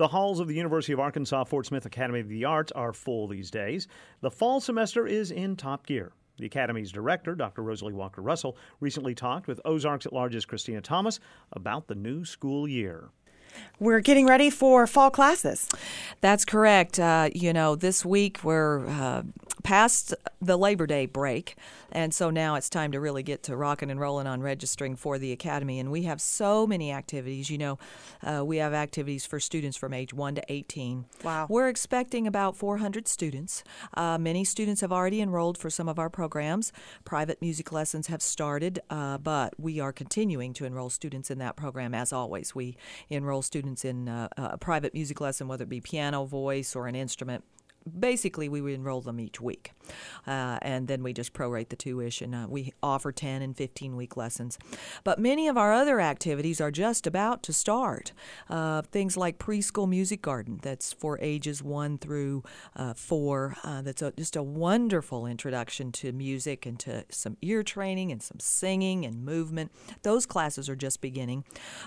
The halls of the University of Arkansas Fort Smith Academy of the Arts are full these days. The fall semester is in top gear. The Academy's director, Dr. Rosalie Walker Russell, recently talked with Ozarks at Large's Christina Thomas about the new school year. We're getting ready for fall classes. That's correct. This week we're past the Labor Day break, and so now it's time to really get to rocking and rolling on registering for the Academy. And we have so many activities. We have activities for students from age 1 to 18. Wow. We're expecting about 400 students. Many students have already enrolled for some of our programs. Private music lessons have started, but we are continuing to enroll students in that program as always. We enroll students in a private music lesson, whether it be piano, voice, or an instrument. Basically, we would enroll them each week, and then we just prorate the tuition. We offer 10 and 15-week lessons. But many of our other activities are just about to start. Things like Preschool Music Garden, that's for ages 1 through 4. That's just a wonderful introduction to music and to some ear training and some singing and movement. Those classes are just beginning.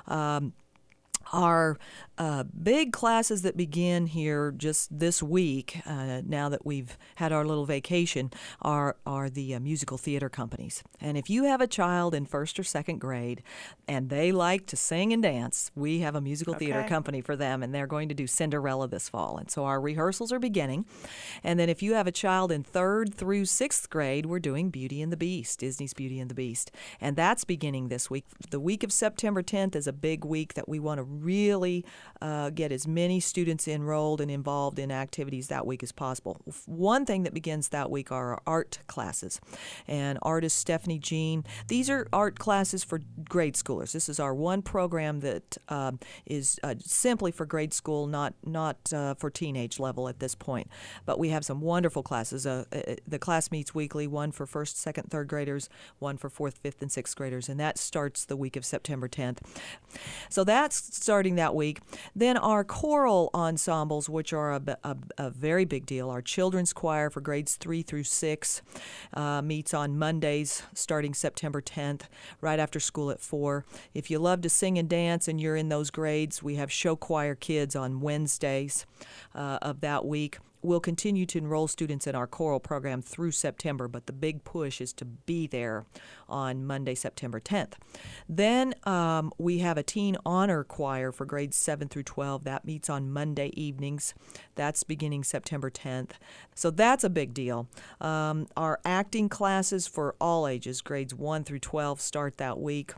Our big classes that begin here just this week, now that we've had our little vacation, are the musical theater companies. And if you have a child in 1st or 2nd grade and they like to sing and dance, we have a musical theater company for them, and they're going to do Cinderella this fall. And so our rehearsals are beginning. And then if you have a child in 3rd through 6th grade, we're doing Beauty and the Beast, Disney's Beauty and the Beast. And that's beginning this week. The week of September 10th is a big week that we want to really get as many students enrolled and involved in activities that week as possible. One thing that begins that week are our art classes. And artist Stephanie Jean, these are art classes for grade schoolers. This is our one program that is simply for grade school, not for teenage level at this point. But we have some wonderful classes. The class meets weekly, one for 1st, 2nd, 3rd graders, one for 4th, 5th, and 6th graders, and that starts the week of September 10th. So that's starting that week. Then our choral ensembles, which are a very big deal. Our children's choir for grades 3 through 6 meets on Mondays starting September 10th, right after school at 4. If you love to sing and dance and you're in those grades, we have show choir kids on Wednesdays of that week. We'll continue to enroll students in our choral program through September, but the big push is to be there on Monday, September 10th. Then we have a teen honor choir for grades 7 through 12. That meets on Monday evenings. That's beginning September 10th. So that's a big deal. Our acting classes for all ages, grades 1 through 12, start that week.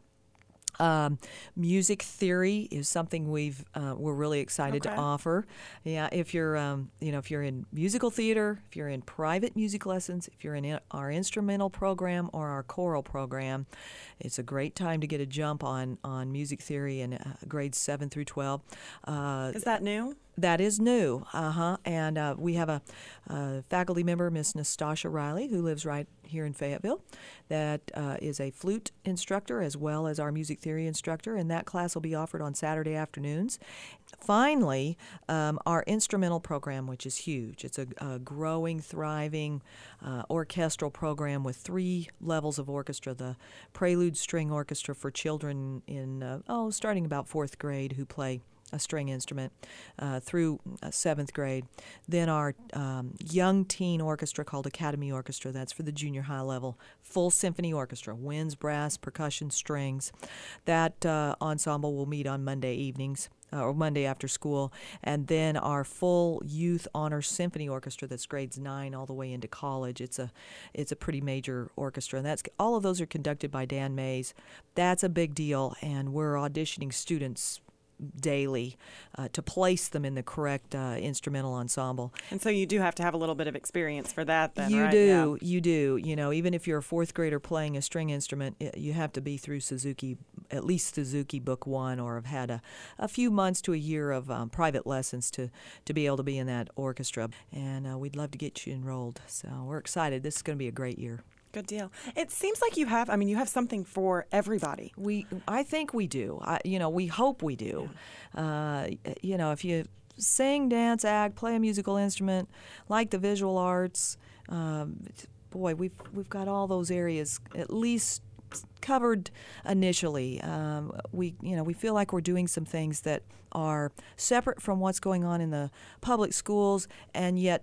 Music theory is something we're really excited to offer. Yeah, if you're in musical theater, if you're in private music lessons, if you're in our instrumental program or our choral program, it's a great time to get a jump on music theory in grades 7 through 12. Is that new? That is new, and we have a faculty member, Miss Nastasha Riley, who lives right here in Fayetteville, that is a flute instructor as well as our music theory instructor, and that class will be offered on Saturday afternoons. Finally, our instrumental program, which is huge. It's a growing, thriving orchestral program with 3 levels of orchestra. The Prelude String Orchestra for children in, starting about 4th grade who play a string instrument through 7th grade. Then our young teen orchestra called Academy Orchestra, that's for the junior high level. Full symphony orchestra, winds, brass, percussion, strings. That ensemble will meet on Monday evenings or Monday after school. And then our full youth honor symphony orchestra, that's grades 9 all the way into college. It's a pretty major orchestra, and all of those are conducted by Dan Mays. That's a big deal, and we're auditioning students daily to place them in the correct instrumental ensemble. And so you do have to have a little bit of experience for that then, you right? do. You do. Even if you're a 4th grader playing a string instrument, you have to be through at least Suzuki Book 1, or have had a few months to a year of private lessons to be able to be in that orchestra. And we'd love to get you enrolled. So we're excited. This is going to be a great year. Good deal. It seems like you have something for everybody. I think we do. We hope we do. Yeah. If you sing, dance, act, play a musical instrument, like the visual arts, we've got all those areas at least covered initially. We feel like we're doing some things that are separate from what's going on in the public schools, and yet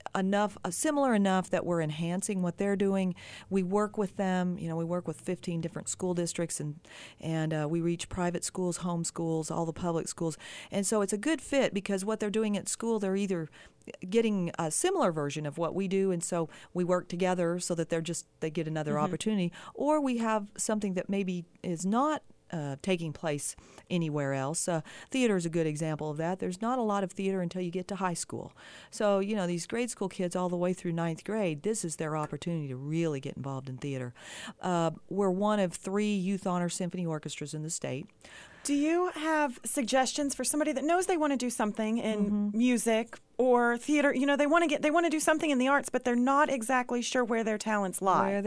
similar enough that we're enhancing what they're doing. We work with them. We work with 15 different school districts, and we reach private schools, home schools, all the public schools. And so it's a good fit because what they're doing at school, they're either getting a similar version of what we do, and so we work together so that they get another opportunity, or we have something that maybe is not taking place anywhere else. Theater is a good example of that. There's not a lot of theater until you get to high school. So, these grade school kids all the way through ninth grade, this is their opportunity to really get involved in theater. We're one of 3 Youth Honor Symphony orchestras in the state. Do you have suggestions for somebody that knows they want to do something in music or theater? They want to do something in the arts, but they're not exactly sure where their talents lie.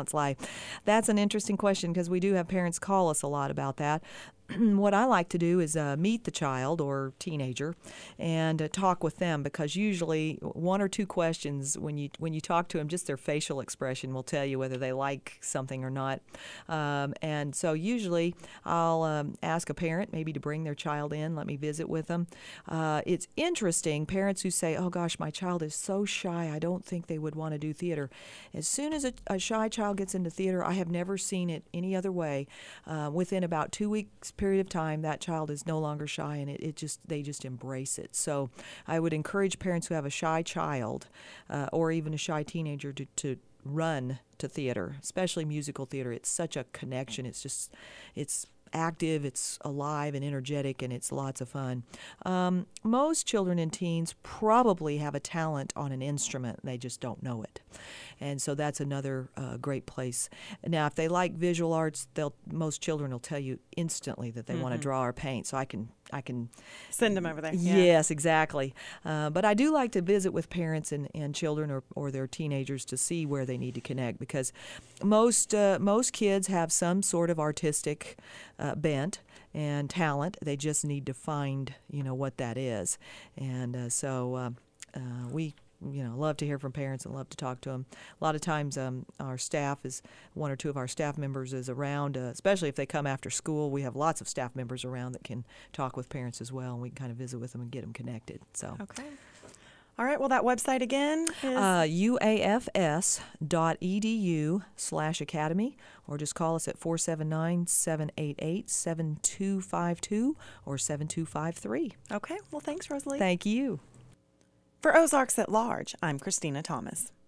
That's an interesting question because we do have parents call us a lot about that. What I like to do is meet the child or teenager and talk with them, because usually 1 or 2 questions when you talk to them, just their facial expression will tell you whether they like something or not. And so usually I'll ask a parent maybe to bring their child in, let me visit with them. It's interesting, parents who say, oh gosh, my child is so shy, I don't think they would want to do theater. As soon as a shy child gets into theater, I have never seen it any other way. Within about 2 weeks period of time, that child is no longer shy, and they just embrace it. So I would encourage parents who have a shy child or even a shy teenager to run to theater, especially musical theater. It's such a connection. It's active, it's alive and energetic, and it's lots of fun. Most children and teens probably have a talent on an instrument. They just don't know it. And so that's another great place. Now, if they like visual arts, most children will tell you instantly that they want to draw or paint. So I can send them over there. Yeah. Yes, exactly. But I do like to visit with parents and children or their teenagers to see where they need to connect, because most kids have some sort of artistic bent and talent. They just need to find what that is. And so we love to hear from parents and love to talk to them. A lot of times our staff is, 1 or 2 of our staff members is around, especially if they come after school. We have lots of staff members around that can talk with parents as well, and we can kind of visit with them and get them connected. So. Okay. All right. Well, that website again is? uafs.edu/academy, or just call us at 479-788-7252 or 7253. Okay. Well, thanks, Rosalie. Thank you. For Ozarks at Large, I'm Christina Thomas.